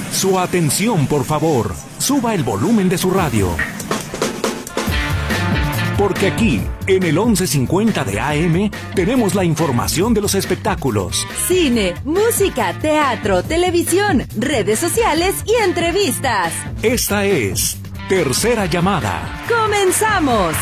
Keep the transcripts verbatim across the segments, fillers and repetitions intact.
Su atención, por favor. Suba el volumen de su radio. Porque aquí, en el once cincuenta de A M, tenemos la información de los espectáculos. Cine, música, teatro, televisión, redes sociales y entrevistas. Esta es Tercera Llamada. ¡Comenzamos!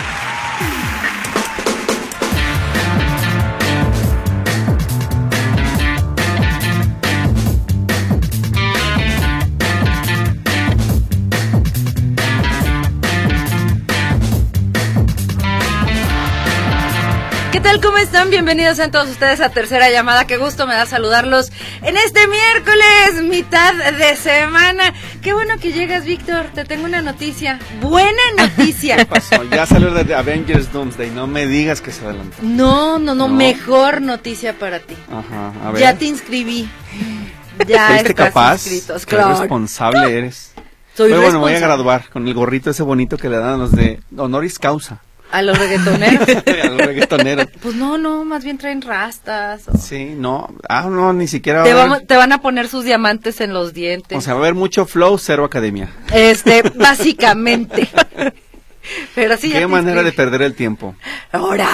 ¿Qué tal? ¿Cómo están? Bienvenidos a todos ustedes a Tercera Llamada. Qué gusto me da saludarlos en este miércoles, mitad de semana. Qué bueno que llegas, Víctor. Te tengo una noticia. Buena noticia. ¿Qué pasó? Ya salió de Avengers Doomsday. No me digas que se adelantó. No, no, no, no. Mejor noticia para ti. Ajá, a ver. Ya te inscribí. Ya ¿Fuiste estás capaz? inscrito. Qué claro. Responsable eres. Soy Pero responsable. Bueno, me voy a graduar con el gorrito ese bonito que le dan a los de honoris causa. ¿A los reggaetoneros? A los reggaetoneros. Pues no, no, más bien traen rastas. O... Sí, no. Ah, no, ni siquiera. Te, vamos, te van a poner sus diamantes en los dientes. O sea, va a haber mucho flow, cero academia. Este, básicamente. Pero sí. Qué manera inscribí. De perder el tiempo. Ahora.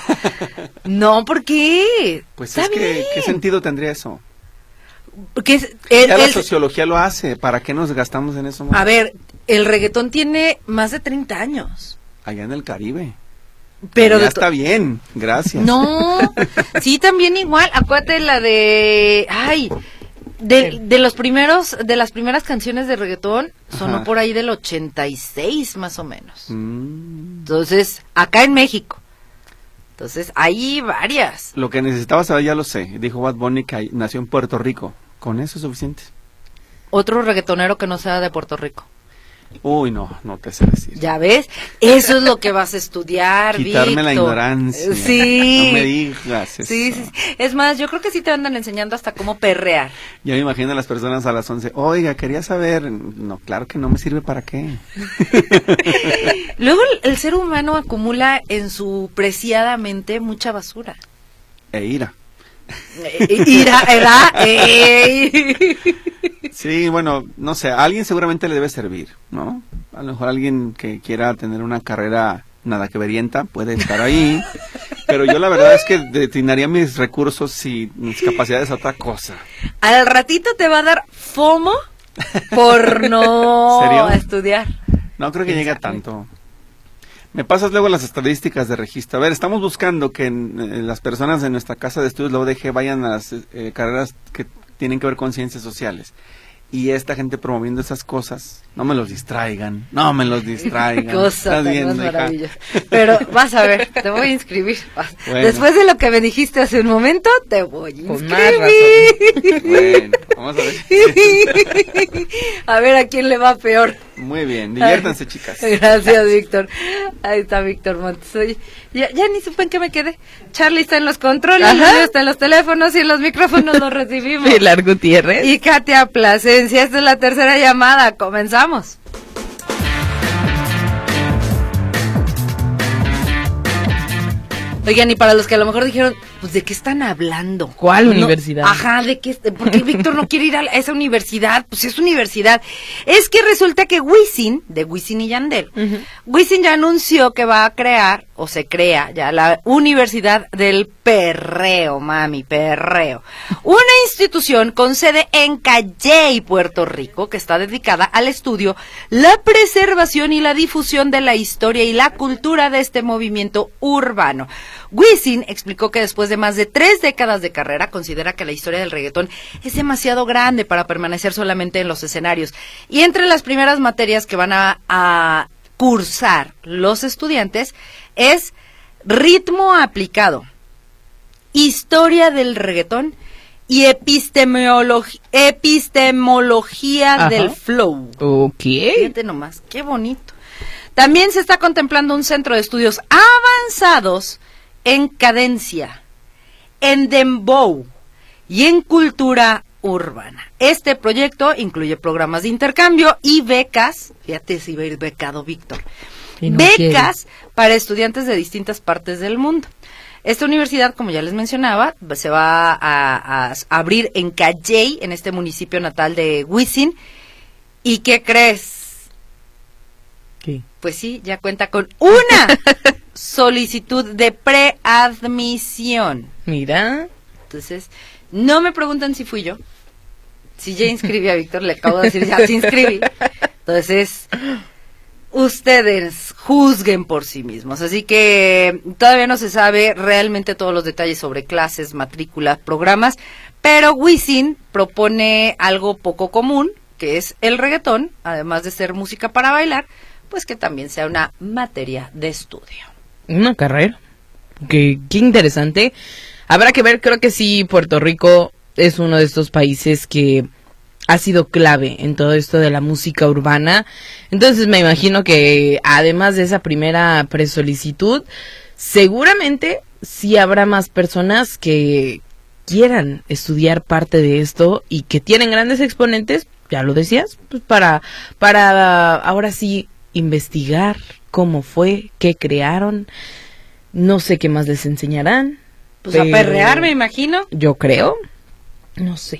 No, ¿por qué? Pues es que, ¿qué sentido tendría eso? Porque es, el, ya la el, sociología lo hace. ¿Para qué nos gastamos en eso? A ver, el reggaetón tiene más de treinta años. Allá en el Caribe. Pero ya está bien, gracias. No, sí, también igual. Acuérdate la de, ay, de, de los primeros, de las primeras canciones de reggaetón sonó Ajá. por ahí del ochenta y seis más o menos. Mm. Entonces, acá en México. Entonces, hay varias. Lo que necesitaba saber ya lo sé. Dijo Bad Bunny que nació en Puerto Rico. Con eso es suficiente. Otro reggaetonero que no sea de Puerto Rico. Uy, no, no te sé decir. ¿Ya ves? Eso es lo que vas a estudiar, Quitarme Víctor. la ignorancia. Sí. No me digas eso. Sí, sí, es más, yo creo que sí te andan enseñando hasta cómo perrear. Ya me imagino a las personas a las once. Oiga, quería saber. No, claro que no me sirve para qué. Luego el, el ser humano acumula en su preciada mente mucha basura. E ira. E, ira, ¿verdad? E... Sí, bueno, no sé, a alguien seguramente le debe servir, ¿no? A lo mejor alguien que quiera tener una carrera nada que verienta puede estar ahí, pero yo la verdad es que destinaría mis recursos y mis capacidades a otra cosa. Al ratito te va a dar FOMO por no ¿Serio? estudiar. No creo que llegue a tanto. Me pasas luego las estadísticas de registro. A ver, estamos buscando que en, en las personas de nuestra casa de estudios, la U D G, vayan a las eh, carreras que tienen que ver con ciencias sociales. Y esta gente promoviendo esas cosas, no me los distraigan, no me los distraigan. Cosa tan maravillosa. Pero vas a ver, te voy a inscribir. Bueno. Después de lo que me dijiste hace un momento, te voy a inscribir. Bueno, vamos a ver. A ver a quién le va peor. Muy bien, diviértanse, chicas. Gracias, Víctor. Ahí está Víctor Montes. Oye, ya, ya ni supe en qué me quedé. Charlie está en los controles, Luis está en los teléfonos y en los micrófonos los recibimos. Pilar Gutiérrez. Y Katia Plasencia. Esta es la tercera llamada. Comenzamos. Oigan, y para los que a lo mejor dijeron, pues, ¿de qué están hablando? ¿Cuál no, universidad? Ajá, ¿de qué? ¿Por qué Víctor no quiere ir a esa universidad? Pues es universidad. Es que resulta que Wisin, de Wisin y Yandel, uh-huh. Wisin ya anunció que va a crear, o se crea ya, la Universidad del Perreo, mami, perreo. Una institución con sede en Calley, Puerto Rico, que está dedicada al estudio, la preservación y la difusión de la historia y la cultura de este movimiento urbano. Wisin explicó que después de más de tres décadas de carrera considera que la historia del reggaetón es demasiado grande para permanecer solamente en los escenarios. Y entre las primeras materias que van a, a cursar los estudiantes es ritmo aplicado, historia del reggaetón y epistemología, epistemología Ajá. del flow. Ok. Fíjate nomás, qué bonito. También se está contemplando un centro de estudios avanzados en cadencia, en dembow y en cultura urbana. Este proyecto incluye programas de intercambio y becas, fíjate si va a ir becado Víctor, no becas quiere. Para estudiantes de distintas partes del mundo. Esta universidad, como ya les mencionaba, se va a, a abrir en Cayey, en este municipio natal de Wisin. ¿Y qué crees? ¿Qué? Pues sí, ya cuenta con una solicitud de preadmisión. Mira. Entonces, no me preguntan si fui yo. Si ya inscribí a Víctor, le acabo de decir, ya se inscribí. Entonces, ustedes juzguen por sí mismos. Así que todavía no se sabe realmente todos los detalles sobre clases, matrículas, programas, pero Wisin propone algo poco común, que es el reggaetón, además de ser música para bailar, pues que también sea una materia de estudio. Una carrera. Qué, qué interesante. Habrá que ver, creo que sí, Puerto Rico es uno de estos países que ha sido clave en todo esto de la música urbana. Entonces me imagino que además de esa primera presolicitud, seguramente sí habrá más personas que quieran estudiar parte de esto y que tienen grandes exponentes, ya lo decías, pues para, para ahora sí investigar cómo fue, qué crearon, no sé qué más les enseñarán. Pues a perrear, me imagino. Yo creo. No sé.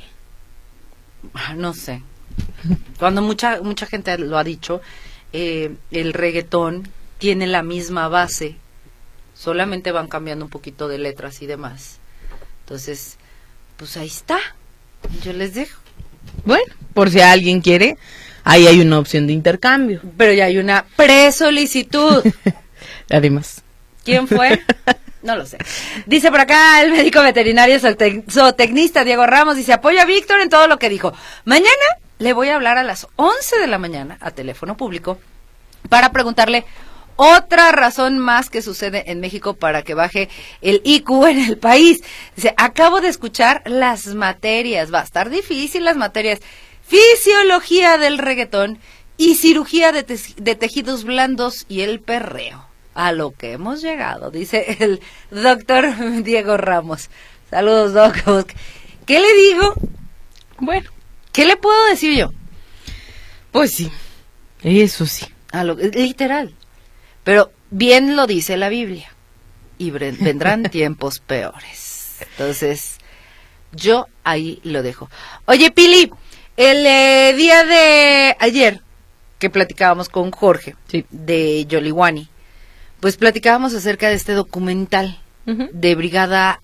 No sé. Cuando mucha mucha gente lo ha dicho, eh, el reggaetón tiene la misma base, solamente van cambiando un poquito de letras y demás. Entonces, pues ahí está. Yo les dejo. Bueno, por si alguien quiere, ahí hay una opción de intercambio. Pero ya hay una presolicitud. Además. ¿Quién fue? No lo sé. Dice por acá el médico veterinario zootec- zootecnista Diego Ramos, dice, apoyo a Víctor en todo lo que dijo. Mañana le voy a hablar a las once de la mañana a teléfono público para preguntarle otra razón más que sucede en México para que baje el I Q en el país. Dice, acabo de escuchar las materias, va a estar difícil las materias, fisiología del reggaetón y cirugía de, te- de tejidos blandos y el perreo. A lo que hemos llegado, dice el doctor Diego Ramos. Saludos, Doc. ¿Qué le digo? Bueno, ¿qué le puedo decir yo? pues sí, eso sí. A lo, literal. Pero bien lo dice la Biblia. Y bre- vendrán tiempos peores. Entonces, yo ahí lo dejo. Oye, Pili, el eh, día de ayer que platicábamos con Jorge, sí, de Yoliwani, pues platicábamos acerca de este documental uh-huh. de Brigada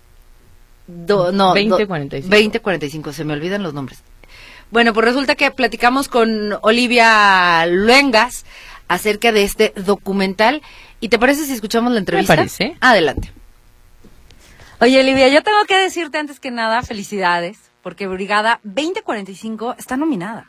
do, no, veinte cuarenta y cinco. veinte cuarenta y cinco, se me olvidan los nombres. Bueno, pues resulta que platicamos con Olivia Luengas acerca de este documental. ¿Y te parece si escuchamos la entrevista? Me parece. Adelante. Oye, Olivia, yo tengo que decirte antes que nada felicidades, porque Brigada veinte cuarenta y cinco está nominada.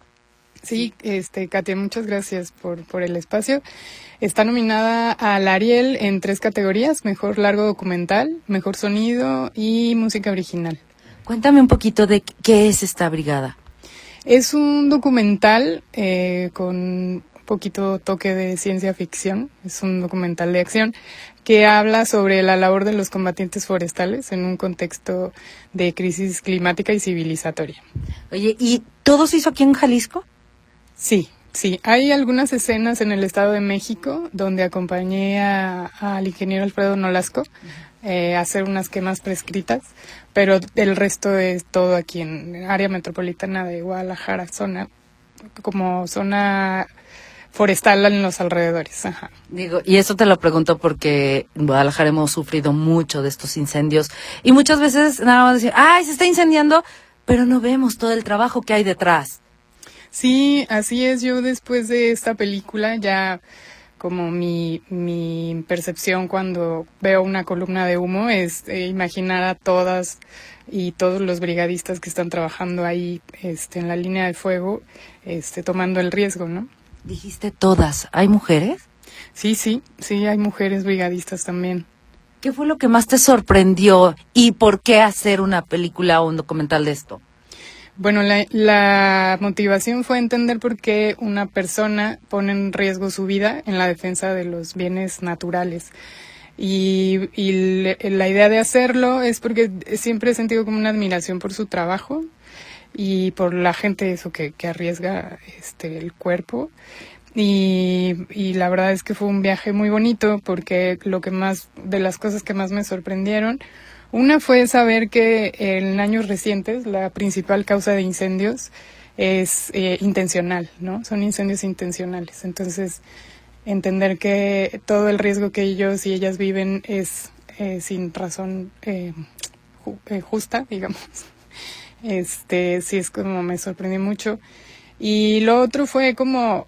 Sí, este, Katia, muchas gracias por, por el espacio. Está nominada al Ariel en tres categorías: mejor largo documental, mejor sonido y música original. Cuéntame un poquito de qué es esta brigada. Es un documental eh, con un poquito toque de ciencia ficción. Es un documental de acción que habla sobre la labor de los combatientes forestales en un contexto de crisis climática y civilizatoria. Oye, ¿y todo se hizo aquí en Jalisco? Sí. Sí, hay algunas escenas en el Estado de México donde acompañé a, al ingeniero Alfredo Nolasco eh, a hacer unas quemas prescritas, pero el resto es todo aquí en área metropolitana de Guadalajara, zona como zona forestal en los alrededores. Ajá. Digo, y eso te lo pregunto porque en Guadalajara hemos sufrido mucho de estos incendios y muchas veces nada más decir, ay, se está incendiando, pero no vemos todo el trabajo que hay detrás. Sí, así es. Yo después de esta película ya como mi, mi percepción cuando veo una columna de humo es eh, imaginar a todas y todos los brigadistas que están trabajando ahí este, en la línea de fuego, este, tomando el riesgo, ¿no? Dijiste todas, ¿hay mujeres? Sí, sí, sí, hay mujeres brigadistas también. ¿Qué fue lo que más te sorprendió y por qué hacer una película o un documental de esto? Bueno, la, la motivación fue entender por qué una persona pone en riesgo su vida en la defensa de los bienes naturales. Y, y le, la idea de hacerlo es porque siempre he sentido como una admiración por su trabajo y por la gente eso que, que arriesga este el cuerpo. y, y la verdad es que fue un viaje muy bonito porque lo que más, de las cosas que más me sorprendieron, una fue saber que en años recientes la principal causa de incendios es eh, intencional, ¿no? Son incendios intencionales. Entonces, entender que todo el riesgo que ellos y ellas viven es eh, sin razón eh, ju- eh, justa, digamos. Este, sí, es como me sorprendió mucho. Y lo otro fue como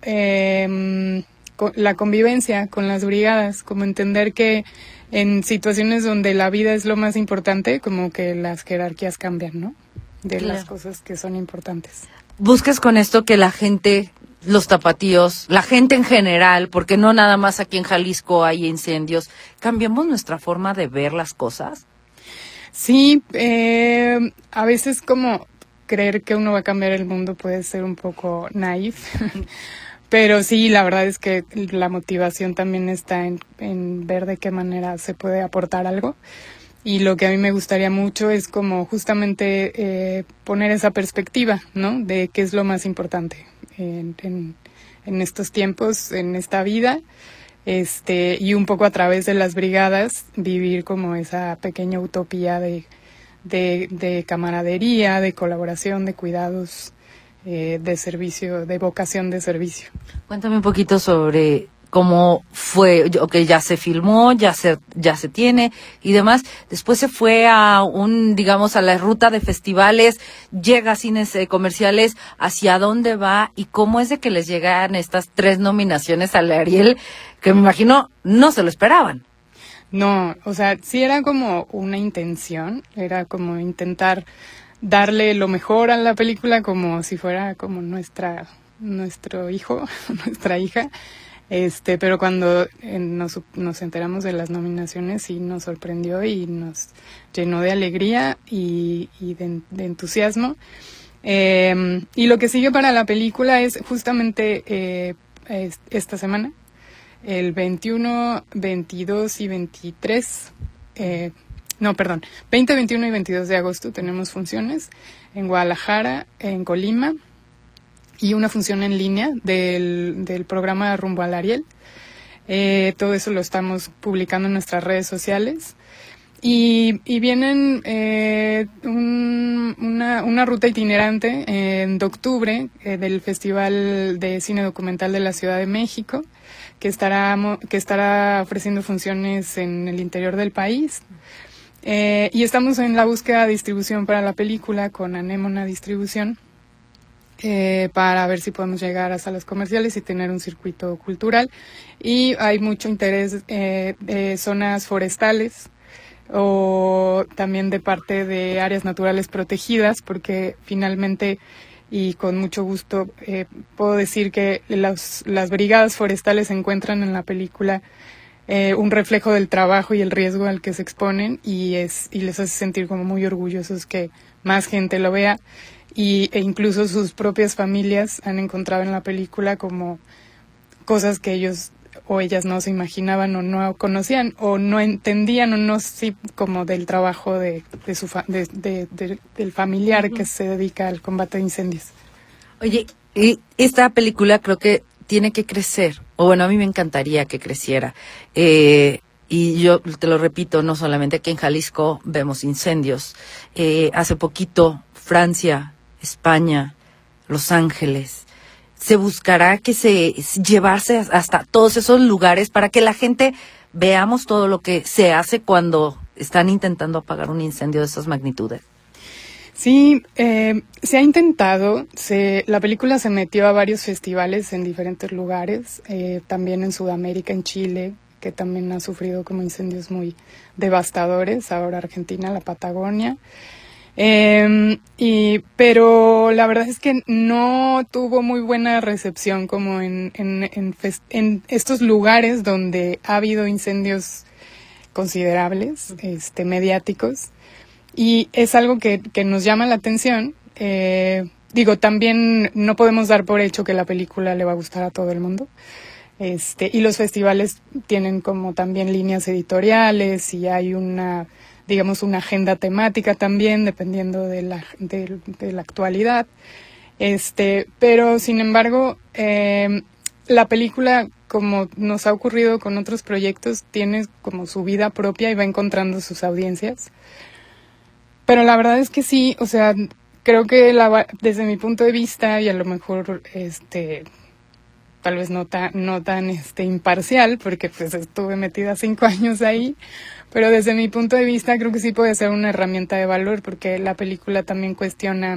eh, co- la convivencia con las brigadas, como entender que en situaciones donde la vida es lo más importante, como que las jerarquías cambian, ¿no? De Claro. las cosas que son importantes. Buscas con esto que la gente, los tapatíos, la gente en general, porque no nada más aquí en Jalisco hay incendios, cambiamos nuestra forma de ver las cosas. Sí, eh, a veces como creer que uno va a cambiar el mundo puede ser un poco naif, pero sí, la verdad es que la motivación también está en, en ver de qué manera se puede aportar algo. Y lo que a mí me gustaría mucho es como justamente eh, poner esa perspectiva, ¿no? De qué es lo más importante en, en, en estos tiempos, en esta vida, este y un poco a través de las brigadas vivir como esa pequeña utopía de, de, de camaradería, de colaboración, de cuidados, eh, de servicio, de vocación de servicio. Cuéntame un poquito sobre cómo fue, ok, ya se filmó, ya se, ya se tiene y demás. Después se fue a un, digamos, a la ruta de festivales, llega a cines eh, comerciales, ¿hacia dónde va y cómo es de que les llegan estas tres nominaciones al Ariel, que me imagino no se lo esperaban? No, o sea, sí era como una intención, era como intentar darle lo mejor a la película como si fuera como nuestra, nuestro hijo, nuestra hija. Este, pero cuando eh, nos, nos enteramos de las nominaciones sí nos sorprendió y nos llenó de alegría y, y de, de entusiasmo. Eh, y lo que sigue para la película es justamente eh, es, esta semana, el veintiuno, veintidós y veintitrés, eh, no, perdón, veinte, veintiuno y veintidós de agosto tenemos funciones en Guadalajara, en Colima, y una función en línea del, del programa Rumbo al Ariel. Eh, todo eso lo estamos publicando en nuestras redes sociales. Y, y vienen eh, un, una, una ruta itinerante en de octubre eh, del Festival de Cine Documental de la Ciudad de México, que estará, que estará ofreciendo funciones en el interior del país. Eh, y estamos en la búsqueda de distribución para la película con Anémona Distribución. Eh, para ver si podemos llegar a salas comerciales y tener un circuito cultural. Y hay mucho interés eh, de zonas forestales o también de parte de áreas naturales protegidas, porque finalmente, y con mucho gusto, eh, puedo decir que las, las brigadas forestales encuentran en la película eh, un reflejo del trabajo y el riesgo al que se exponen y, es, y les hace sentir como muy orgullosos que más gente lo vea. Y, e incluso sus propias familias han encontrado en la película como cosas que ellos o ellas no se imaginaban o no conocían o no entendían o no sí como del trabajo de, de su fa, de, de, de, del familiar uh-huh. que se dedica al combate de incendios. Oye, y esta película creo que tiene que crecer, o bueno, a mí me encantaría que creciera. Eh, Y yo te lo repito, no solamente aquí en Jalisco vemos incendios. Eh, hace poquito, Francia, España, Los Ángeles, se buscará que se llevarse hasta todos esos lugares para que la gente veamos todo lo que se hace cuando están intentando apagar un incendio de esas magnitudes. Sí, eh, se ha intentado, se, la película se metió a varios festivales en diferentes lugares, eh, también en Sudamérica, en Chile, que también ha sufrido como incendios muy devastadores, ahora Argentina, la Patagonia. Eh, y, pero la verdad es que no tuvo muy buena recepción como en, en, en, fest, en estos lugares donde ha habido incendios considerables, este, mediáticos, y es algo que, que nos llama la atención. Eh, digo, también no podemos dar por hecho que la película le va a gustar a todo el mundo. Este, y los festivales tienen como también líneas editoriales y hay una, digamos, una agenda temática también, dependiendo de la, de, de la actualidad. Este, pero, sin embargo, eh, la película, como nos ha ocurrido con otros proyectos, tiene como su vida propia y va encontrando sus audiencias. Pero la verdad es que sí, o sea, creo que la, desde mi punto de vista, y a lo mejor este tal vez no tan, no tan este imparcial, porque pues estuve metida cinco años ahí, pero desde mi punto de vista creo que sí puede ser una herramienta de valor, porque la película también cuestiona,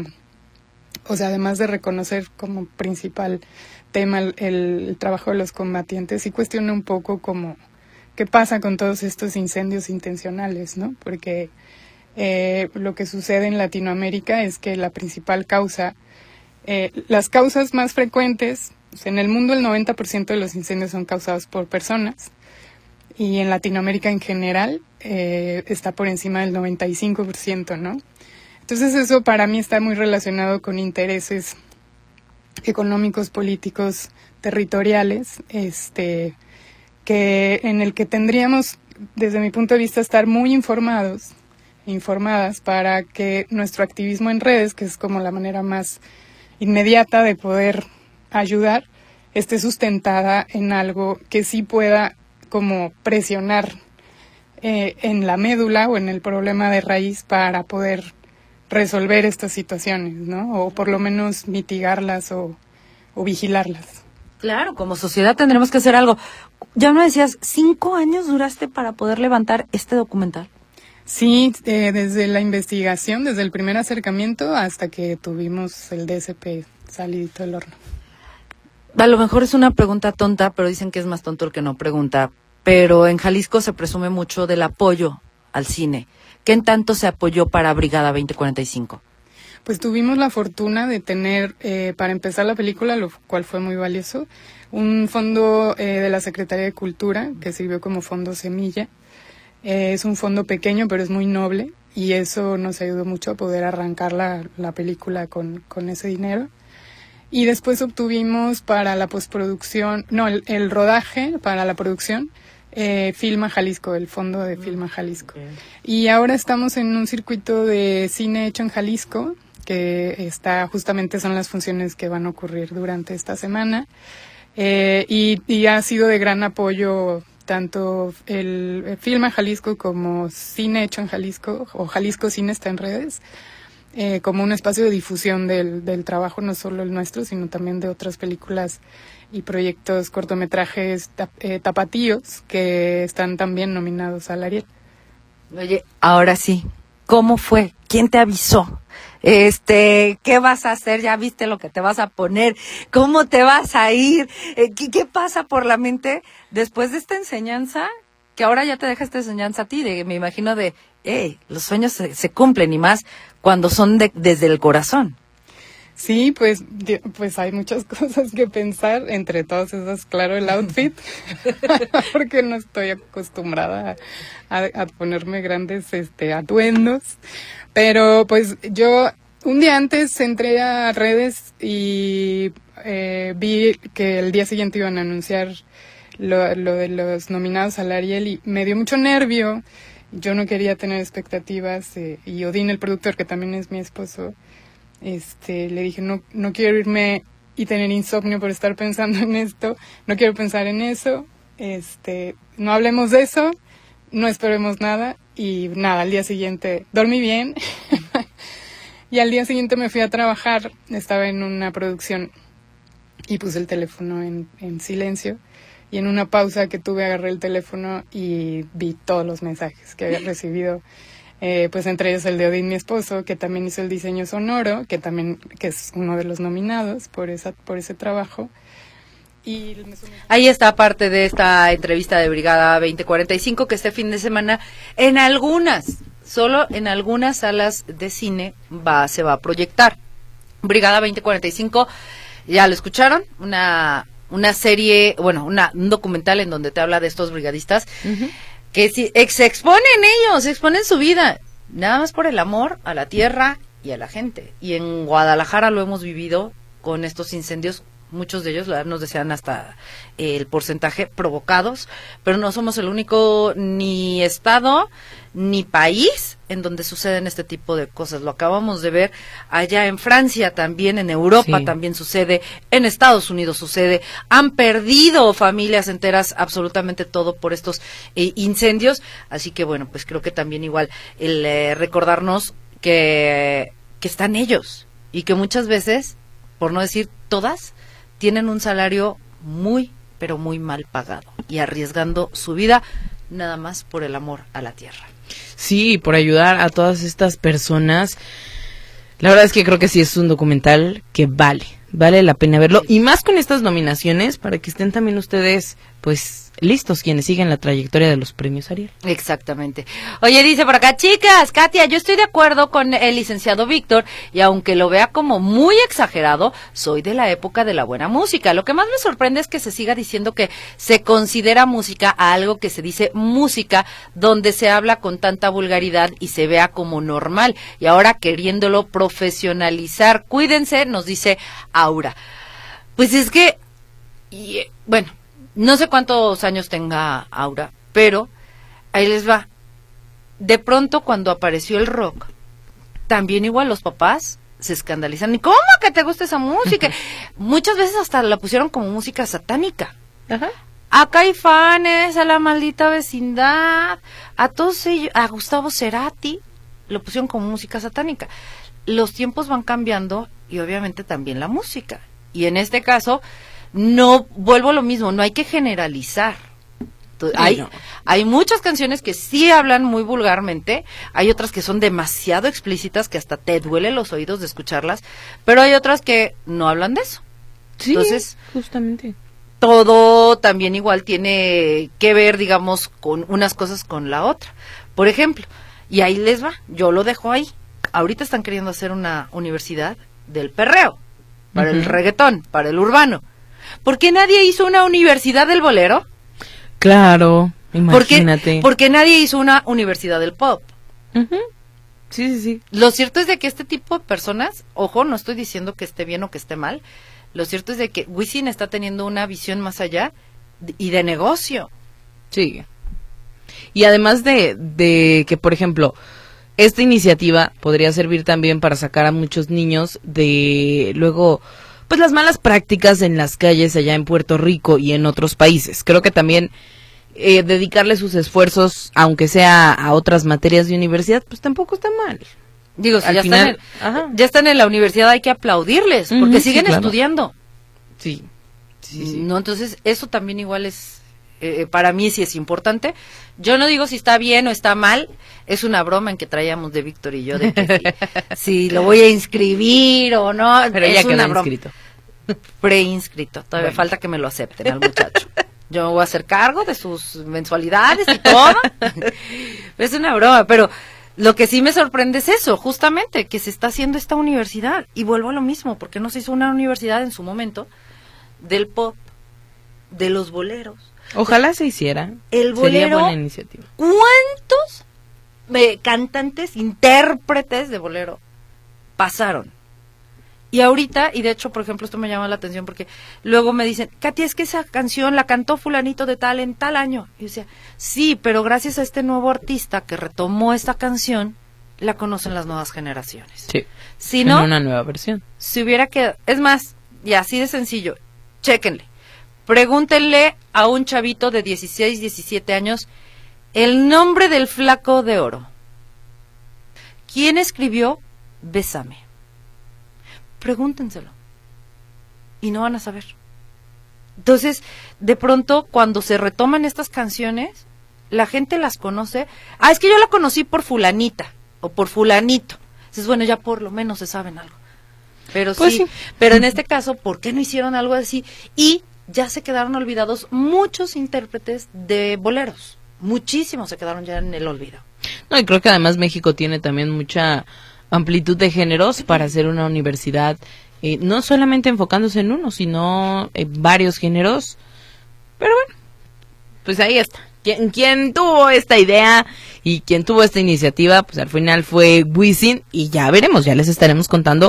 o sea, además de reconocer como principal tema el, el trabajo de los combatientes, sí cuestiona un poco como qué pasa con todos estos incendios intencionales, ¿no? Porque eh, lo que sucede en Latinoamérica es que la principal causa, eh, las causas más frecuentes, o sea, en el mundo el noventa por ciento de los incendios son causados por personas, y en Latinoamérica en general eh, está por encima del noventa y cinco por ciento, ¿no? Entonces eso para mí está muy relacionado con intereses económicos, políticos, territoriales, este, que en el que tendríamos, desde mi punto de vista, estar muy informados, informadas para que nuestro activismo en redes, que es como la manera más inmediata de poder ayudar, esté sustentada en algo que sí pueda como presionar eh, en la médula o en el problema de raíz para poder resolver estas situaciones, ¿no? O por lo menos mitigarlas o, o vigilarlas. Claro, como sociedad tendremos que hacer algo. Ya me decías, ¿cinco años duraste para poder levantar este documental? Sí, eh, desde la investigación, desde el primer acercamiento hasta que tuvimos el D S P salidito del horno. A lo mejor es una pregunta tonta, pero dicen que es más tonto el que no pregunta. Pero en Jalisco se presume mucho del apoyo al cine. ¿Qué en tanto se apoyó para Brigada veinte cuarenta y cinco? Pues tuvimos la fortuna de tener, eh, para empezar la película, lo cual fue muy valioso, un fondo eh, de la Secretaría de Cultura que sirvió como fondo semilla. Eh, es un fondo pequeño, pero es muy noble, y eso nos ayudó mucho a poder arrancar la, la película con, con ese dinero. Y después obtuvimos para la postproducción, no, el, el rodaje para la producción, eh, Filma Jalisco, el fondo de Filma Jalisco. Okay. Y ahora estamos en un circuito de cine hecho en Jalisco, que está justamente son las funciones que van a ocurrir durante esta semana. Eh, y, y ha sido de gran apoyo tanto el, el Filma Jalisco como Cine Hecho en Jalisco, o Jalisco Cine está en redes, eh, como un espacio de difusión del, del trabajo, no solo el nuestro, sino también de otras películas y proyectos, cortometrajes tap, eh, tapatíos que están también nominados al Ariel. Oye, ahora sí, ¿cómo fue? ¿Quién te avisó? Este, ¿qué vas a hacer? ¿Ya viste lo que te vas a poner? ¿Cómo te vas a ir? Eh, ¿qué, ¿Qué pasa por la mente después de esta enseñanza? Que ahora ya te deja esta enseñanza a ti, de, me imagino de, hey, los sueños se, se cumplen, y más cuando son de, desde el corazón. Sí, pues, pues hay muchas cosas que pensar, entre todas esas, claro, el outfit, porque no estoy acostumbrada a, a, a ponerme grandes este, atuendos, pero pues yo un día antes entré a redes y eh, vi que el día siguiente iban a anunciar lo, lo de los nominados al Ariel y me dio mucho nervio. Yo no quería tener expectativas eh, y Odín, el productor, que también es mi esposo, este le dije, no no quiero irme y tener insomnio por estar pensando en esto, no quiero pensar en eso, este no hablemos de eso, no esperemos nada. Y nada, al día siguiente dormí bien y al día siguiente me fui a trabajar, estaba en una producción y puse el teléfono en, en silencio, y en una pausa que tuve agarré el teléfono y vi todos los mensajes que había recibido. Eh, pues entre ellos el de Odín, mi esposo, que también hizo el diseño sonoro, que también que es uno de los nominados por esa por ese trabajo. Y ahí está parte de esta entrevista de Brigada veinte cuarenta y cinco, que este fin de semana en algunas, solo en algunas salas de cine va se va a proyectar. Brigada veinte cuarenta y cinco, ya lo escucharon, una una serie, bueno, una un documental en donde te habla de estos brigadistas. Uh-huh. Que si, se exponen ellos, se exponen su vida, nada más por el amor a la tierra y a la gente. Y en Guadalajara lo hemos vivido con estos incendios muchos de ellos la verdad, nos decían hasta eh, el porcentaje provocados, pero no somos el único ni estado ni país en donde suceden este tipo de cosas. Lo acabamos de ver allá en Francia también, en Europa sí. también sucede, en Estados Unidos sucede. Han perdido familias enteras absolutamente todo por estos eh, incendios. Así que bueno, pues creo que también igual el eh, recordarnos que, que están ellos y que muchas veces, por no decir todas, tienen un salario muy, pero muy mal pagado y arriesgando su vida nada más por el amor a la tierra. Sí, por ayudar a todas estas personas. La verdad es que creo que sí es un documental que vale, vale la pena verlo. Y más con estas nominaciones, para que estén también ustedes, pues, listos quienes siguen la trayectoria de los premios Ariel. Exactamente. Oye, dice por acá, chicas, Katia, yo estoy de acuerdo con el licenciado Víctor, y aunque lo vea como muy exagerado, soy de la época de la buena música. Lo que más me sorprende es que se siga diciendo que se considera música a algo que se dice música, donde se habla con tanta vulgaridad y se vea como normal, y ahora queriéndolo profesionalizar. Cuídense, nos dice Aura. Pues es que, y, bueno, no sé cuántos años tenga Aura, pero ahí les va. De pronto, cuando apareció el rock, también igual los papás se escandalizan. ¿Y cómo que te gusta esa música? Muchas veces hasta la pusieron como música satánica. Ajá. A Caifanes, a La Maldita Vecindad, a todos ellos, a Gustavo Cerati, lo pusieron como música satánica. Los tiempos van cambiando y obviamente también la música. Y en este caso, no, vuelvo a lo mismo, no hay que generalizar. Entonces, hay, no. hay muchas canciones que sí hablan muy vulgarmente, hay otras que son demasiado explícitas que hasta te duele los oídos de escucharlas, pero hay otras que no hablan de eso. Sí, entonces, justamente. Todo también igual tiene que ver, digamos, con unas cosas con la otra. Por ejemplo, y ahí les va, yo lo dejo ahí. Ahorita están queriendo hacer una universidad del perreo, para uh-huh. el reggaetón, para el urbano. ¿Por qué nadie hizo una universidad del bolero? Claro, imagínate. ¿Por qué, porque nadie hizo una universidad del pop? Uh-huh. Sí, sí, sí. Lo cierto es de que este tipo de personas, ojo, no estoy diciendo que esté bien o que esté mal, lo cierto es de que Wisin está teniendo una visión más allá de, y de negocio. Sí. Y además de, de que, por ejemplo, esta iniciativa podría servir también para sacar a muchos niños de luego... pues las malas prácticas en las calles allá en Puerto Rico y en otros países. Creo que también eh, dedicarle sus esfuerzos, aunque sea a otras materias de universidad, pues tampoco está mal. Digo, si ya, final, están en, ya están en la universidad, hay que aplaudirles, porque uh-huh, siguen sí, claro. estudiando. Sí. sí, sí. No, entonces eso también igual es, eh, para mí sí es importante. Yo no digo si está bien o está mal, es una broma en que traíamos de Víctor y yo de que si, si lo voy a inscribir o no. Pero es ya quedó una broma. inscrito. Preinscrito, todavía bueno. falta que me lo acepten al muchacho. Yo me voy a hacer cargo de sus mensualidades y todo. Es una broma, pero lo que sí me sorprende es eso, justamente, que se está haciendo esta universidad. Y vuelvo a lo mismo, porque no se hizo una universidad en su momento del pop, de los boleros. Ojalá se hiciera. El bolero, sería buena iniciativa. ¿Cuántos eh, cantantes, intérpretes de bolero pasaron? Y ahorita, y de hecho, por ejemplo, esto me llama la atención porque luego me dicen, Katia, es que esa canción la cantó fulanito de tal en tal año. Y yo decía, sí, pero gracias a este nuevo artista que retomó esta canción, la conocen las nuevas generaciones. Sí, si no, en una nueva versión. Si hubiera quedado, es más, y así de sencillo, chéquenle. Pregúntenle a un chavito de dieciséis, diecisiete años el nombre del flaco de oro. ¿Quién escribió Bésame? Pregúntenselo. Y no van a saber. Entonces, de pronto, cuando se retoman estas canciones, la gente las conoce. Ah, es que yo la conocí por fulanita o por fulanito. Entonces, bueno, ya por lo menos se saben algo. Pero pues sí, sí, pero en este caso, ¿por qué no hicieron algo así? Y ya se quedaron olvidados muchos intérpretes de boleros. Muchísimos se quedaron ya en el olvido. No, y creo que además México tiene también mucha amplitud de géneros para hacer una universidad, eh, no solamente enfocándose en uno, sino en varios géneros. Pero bueno, pues ahí está. Quien, quien tuvo esta idea y quien tuvo esta iniciativa, pues al final fue Wisin, y ya veremos, ya les estaremos contando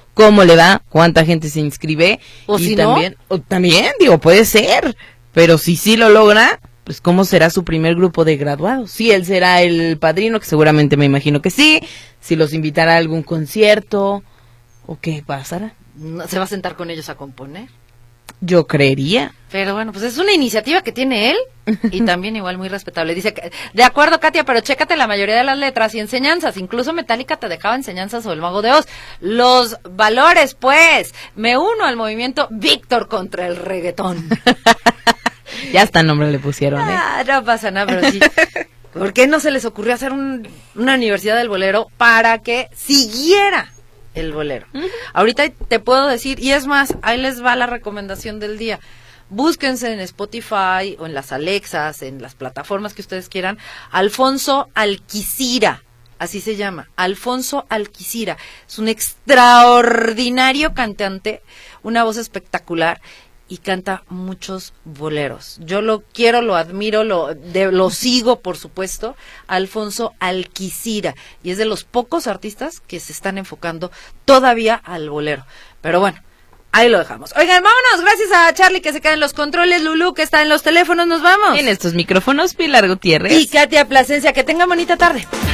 cómo le va, cuánta gente se inscribe. O y si también, no. o también, digo, puede ser, pero si sí lo logra, pues cómo será su primer grupo de graduados. Si él será el padrino, que seguramente me imagino que sí, si los invitará a algún concierto, o qué pasará. No, se va a sentar con ellos a componer. Yo creería. Pero bueno, pues es una iniciativa que tiene él y también igual muy respetable. Dice que, de acuerdo, Katia, pero chécate la mayoría de las letras y enseñanzas. Incluso Metallica te dejaba enseñanzas o el Mago de Oz. Los valores, pues. Me uno al movimiento Víctor contra el reggaetón. Ya hasta nombre le pusieron, ¿eh? Ah, no pasa nada, pero sí. ¿Por qué no se les ocurrió hacer un, una universidad del bolero para que siguiera el bolero? Uh-huh. Ahorita te puedo decir, y es más, ahí les va la recomendación del día. Búsquense en Spotify o en las Alexas, en las plataformas que ustedes quieran, Alfonso Alquicira, así se llama, Alfonso Alquicira. Es un extraordinario cantante, una voz espectacular y canta muchos boleros. Yo lo quiero, lo admiro, lo, de, lo sigo, por supuesto, Alfonso Alquicira, y es de los pocos artistas que se están enfocando todavía al bolero. Pero bueno, ahí lo dejamos. Oigan, vámonos, gracias a Charlie que se queda en los controles, Lulú que está en los teléfonos, nos vamos. En estos micrófonos, Pilar Gutiérrez. Y Katia Plasencia, que tengan bonita tarde.